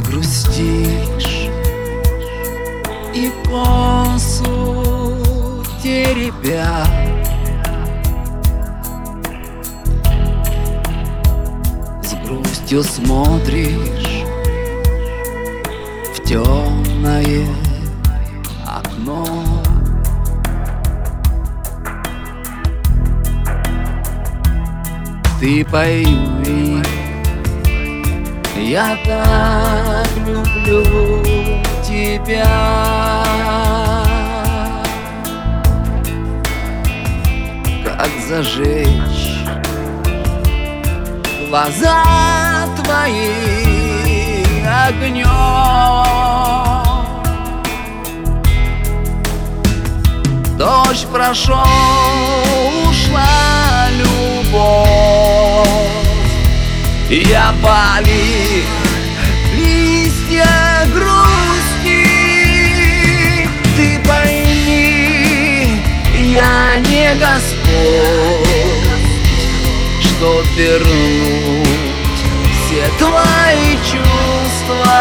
Ты грустишь и косу теребя, с грустью смотришь в темное окно. Ты пойми, я так люблю тебя. Как зажечь глаза твои огнем? Дождь прошел, ушла любовь. Я полив листья грусти. Ты пойми, я не Господь, чтоб вернуть все твои чувства.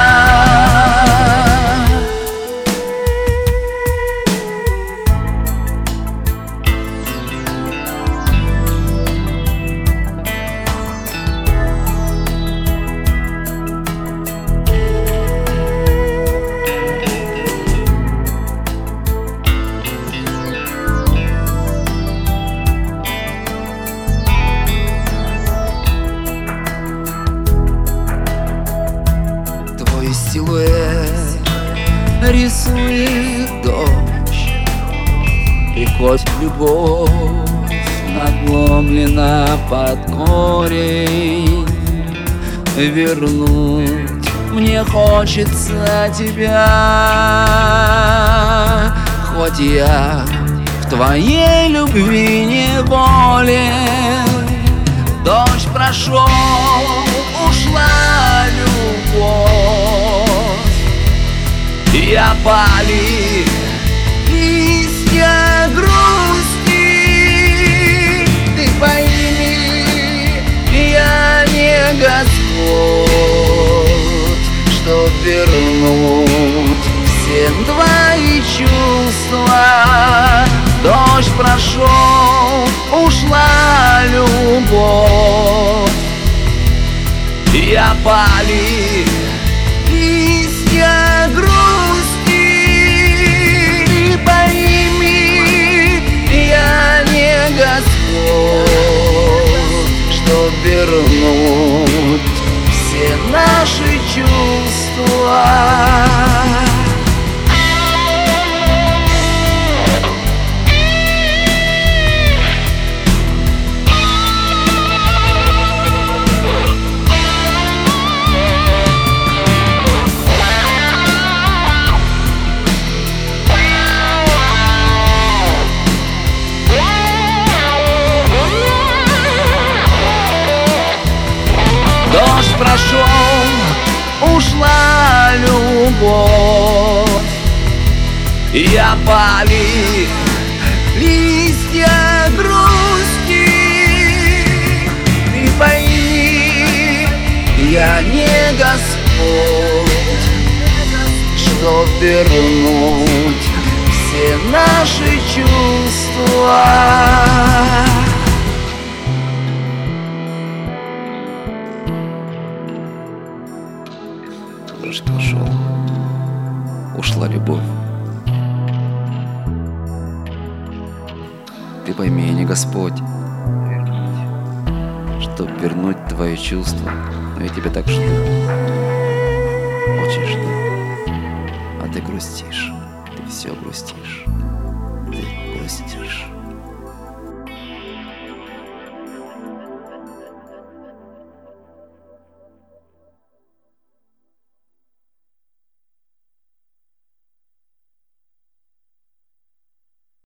Силуэт рисует дождь, и хоть любовь надломлена под корень, вернуть мне хочется тебя. Хоть я в твоей любви неволен. Дождь прошел, ушла любовь. Я полив листья грусти. Ты пойми, я не Господь, чтоб вернуть все твои чувства. Дождь прошел, ушла любовь. Я полив листья грусти. Ты пойми, я не Господь, чтоб вернуть все наши чувства. Дождь прошел, ушла любовь. Я полив листья грусти. Ты пойми, я не Господь, чтоб вернуть все наши чувства. Дождь прошел, ушла любовь. Ты пойми, я не Господь, чтоб вернуть твои чувства. Но я тебя так жду, очень жду. А ты грустишь, ты все грустишь, ты грустишь.